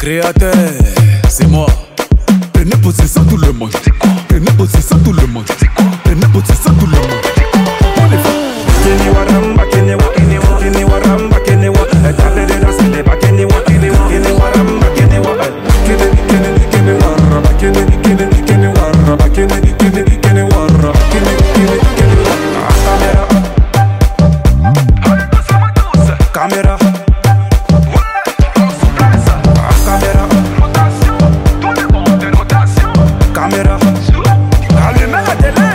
Créateur, c'est moi. Prenez possession tout le monde. Prenez possession tout le monde. Prenez possession tout le monde. On est fort. Kini waramba, kini wa, kini wa, kini waramba, kini wa. Tape de danse les pas, kini wa, kini wa, kini waramba, kini wa. Kini, kini, kini waramba, kini, kini, kini waramba, kini, kini, kini waramba, kini, kini, kini waramba. Caméra, caméra. Caméra, allumez la télé.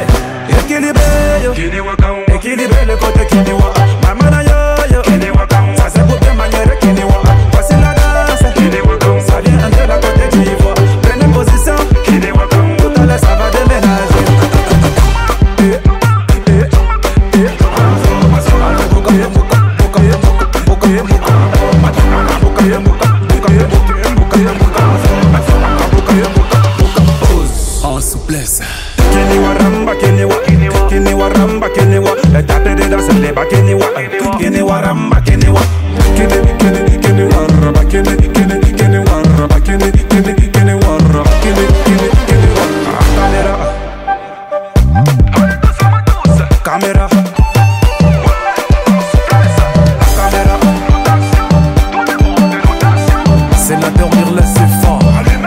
Équilibré le côté Kiniwa. Mamana yo yo, ça c'est pour bien manière Kiniwa. Voici la danse, ça vient de la côté d'Ivoire. Prenez position, tout à l'heure ça va déménager. En souplesse. Kini waramba, kini wa, kini waramba, kini wa. Tape de danse les pas, kini wa, kini waramba, kini wa. Kini, kini, kini waramba, kini, kini, kini waramba, kini, kini, kini waramba, kini, kini, kini waramba. Caméra, caméra. Sénateur Mirles, c'est fort.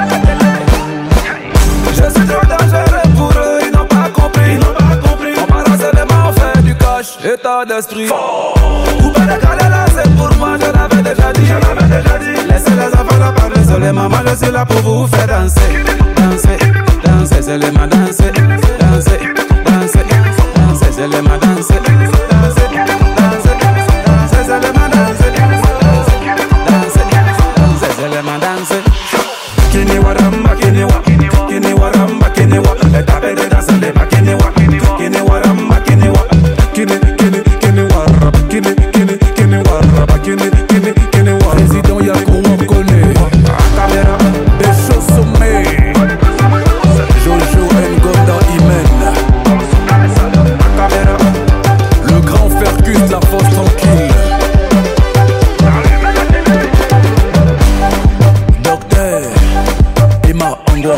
Je suis trop dangereux pour eux, ils n'ont pas compris. On m'a seulement fait du cash, état d'esprit. Couper de Kalala, c'est pour moi, je l'avais déjà dit. Laissez les enfants là parler, seul maman, je suis là pour vous faire danser. Danser, danser, c'est les mains danser. Danser, danser, danser, c'est les mains danser. Danser, danser, danser, c'est les mains danser. Danser, danser, c'est les mains danser. Kini waramba, kini wa, kini waramba, kini wa. Tape de danse les pas, kini wa, kini waramba, kini wa. Kini, kini, kini waramba, kini, kini, kini waramba, kini, kini, kini waramba. Président Yakou, on connaît. Caméra, Des choses sommées. Jojo Ngoda Imen. caméra. Le grand Fergus, la force tranquille. Docteur Emma Angwa.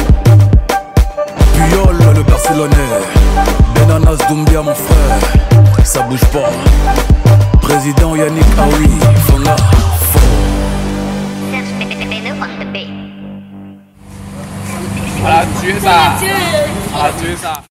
Puyol, le Barcelonais. Benanas Doumbia, mon frère. Ça bouge pas. Président Yannick Aoui. Fonga. On a tué ça.